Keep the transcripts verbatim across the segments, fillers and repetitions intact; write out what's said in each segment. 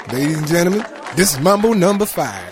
Ladies and gentlemen, this is Mambo number five.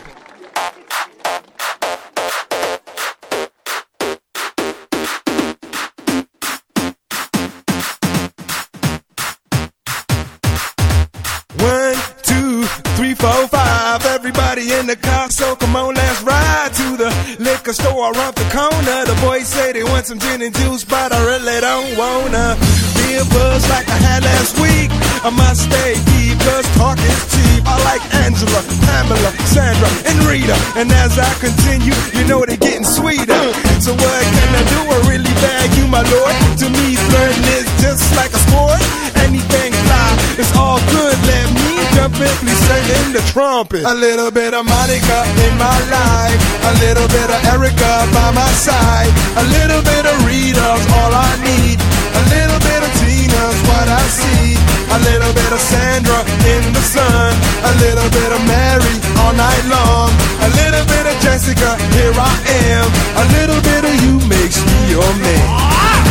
One, two, three, four, five. Everybody in the car, so come on, let's ride to the liquor store around the corner. The boys say they want some gin and juice, but I really don't wanna be a buzz like I had last week. I must stay deep, cause talk is cheap. I like Angela, Pamela, Sandra, and Rita. And as I continue, you know they're getting sweeter. So what can I do? I really bag you, my lord. To me, flirting is just like a sport. Anything fly, it's all good. Let me jump in, please sing in the trumpet. A little bit of Monica in my life, a little bit of Erica by my side, a little bit of Rita's all I need, a little bit of Tina's what I see, a little bit of Sandra in the sun, a little bit of Mary all night long, a little bit of Jessica, here I am, a little bit of you makes me your man.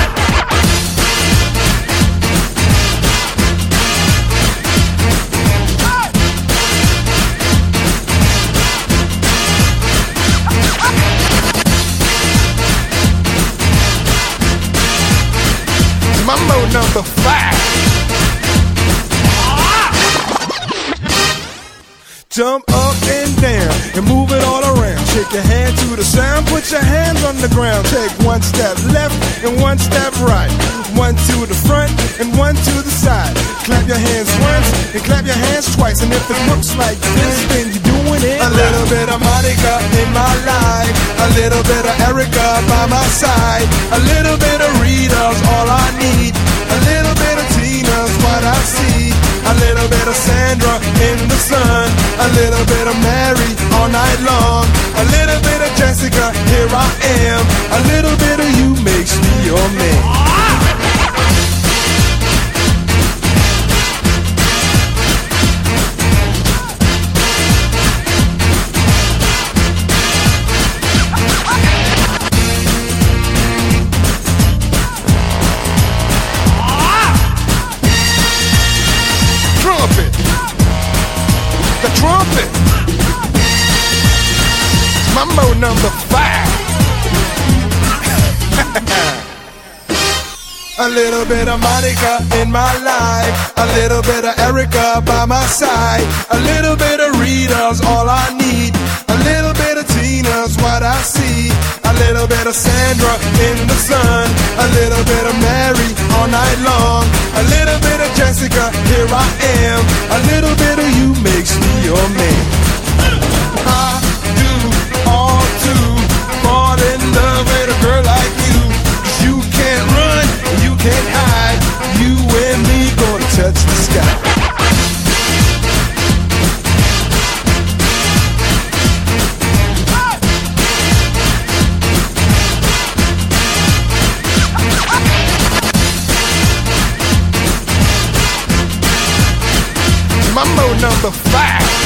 Mambo number five. Jump up and down and move it all around. Shake your hand to the sound, put your hands on the ground. Take one step left and one step right. One to the front and one to the side. Clap your hands once and clap your hands twice. And if it looks like this, then you're doing it. A little bit of Monica in my life, a little bit of Erica by my side, a little bit of Rita's all I need, a little bit of Tina's what I see, a little bit of Sandra in the sun, a little bit of Mary all night long, a little bit of Jessica, here I am, a little bit of you makes me your man. Trumpet. Mambo number five. A little bit of Monica in my life, a little bit of Erica by my side, a little bit of Rita's all I need, a little bit of Tina's what I see, a little bit of Sandra in the sun, a little bit of Mary all night long, a little bit of Jessica, here I am, a little bit of you makes me your man. I do all to fall in love with a girl like you. You can't run, you can't hide, you and me gonna touch the sky. Mambo number five.